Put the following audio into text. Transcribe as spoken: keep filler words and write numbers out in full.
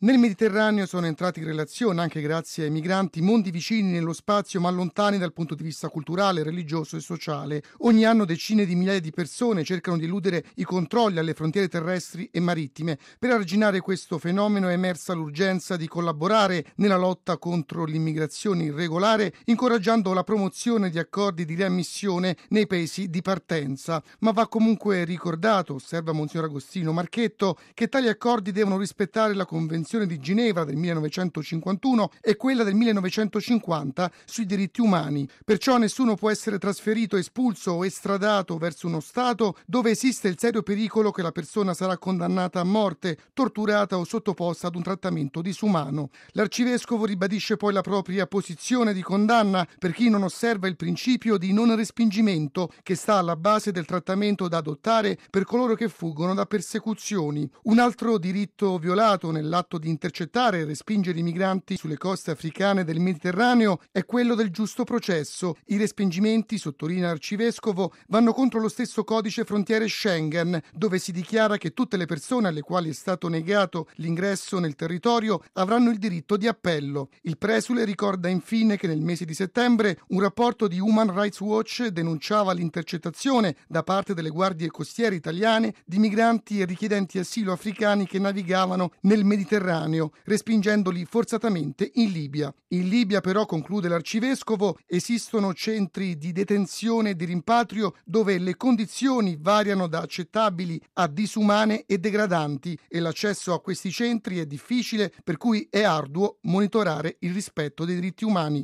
Nel Mediterraneo sono entrati in relazione, anche grazie ai migranti, mondi vicini nello spazio ma lontani dal punto di vista culturale, religioso e sociale. Ogni anno decine di migliaia di persone cercano di eludere i controlli alle frontiere terrestri e marittime. Per arginare questo fenomeno è emersa l'urgenza di collaborare nella lotta contro l'immigrazione irregolare, incoraggiando la promozione di accordi di riammissione nei paesi di partenza. Ma va comunque ricordato, osserva Monsignor Agostino Marchetto, che tali accordi devono rispettare la Convenzione di Ginevra del millenovecentocinquantuno e quella del millenovecentocinquanta sui diritti umani. Perciò nessuno può essere trasferito, espulso o estradato verso uno Stato dove esiste il serio pericolo che la persona sarà condannata a morte, torturata o sottoposta ad un trattamento disumano. L'arcivescovo ribadisce poi la propria posizione di condanna per chi non osserva il principio di non respingimento che sta alla base del trattamento da adottare per coloro che fuggono da persecuzioni. Un altro diritto violato nell'atto di intercettare e respingere i migranti sulle coste africane del Mediterraneo è quello del giusto processo. I respingimenti, sottolinea l'arcivescovo, vanno contro lo stesso codice frontiere Schengen, dove si dichiara che tutte le persone alle quali è stato negato l'ingresso nel territorio avranno il diritto di appello. Il presule ricorda infine che nel mese di settembre un rapporto di Human Rights Watch denunciava l'intercettazione da parte delle guardie costiere italiane di migranti e richiedenti asilo africani che navigavano nel Mediterraneo, respingendoli forzatamente in Libia. In Libia, però, conclude l'arcivescovo, esistono centri di detenzione e di rimpatrio dove le condizioni variano da accettabili a disumane e degradanti e l'accesso a questi centri è difficile, per cui è arduo monitorare il rispetto dei diritti umani.